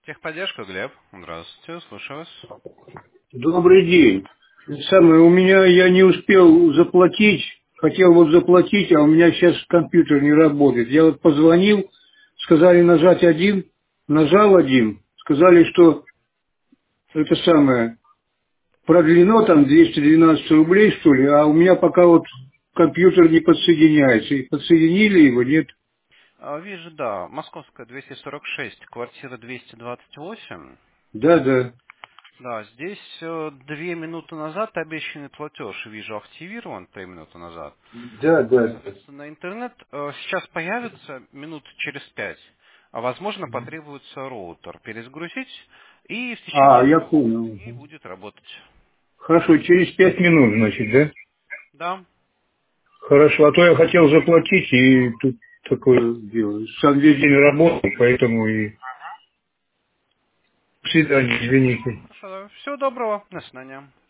Техподдержка, Глеб. Здравствуйте, слушаю вас. Добрый день. У меня я не успел заплатить, хотел вот заплатить, а у меня сейчас компьютер не работает. Я вот позвонил, сказали нажать один, нажал один, сказали, что это самое, продлено там 212 рублей, что ли, а у меня пока вот компьютер не подсоединяется. И подсоединили его, нет? Вижу, да, Московская 246, квартира 228. Да, да, Да, здесь 2 минуты назад обещанный платеж, вижу, активирован 3 минуты назад. да, да. Соответственно, интернет сейчас появится минут через 5, а возможно потребуется роутер перезагрузить, и в А, течение я 2 понял. дней будет работать. Хорошо, через 5 минут, значит, да? Да. Хорошо, а то я хотел заплатить, и тут такое дело. Сам весь день работал, поэтому и... До свидания, извините. Хорошо, всего доброго, до свидания.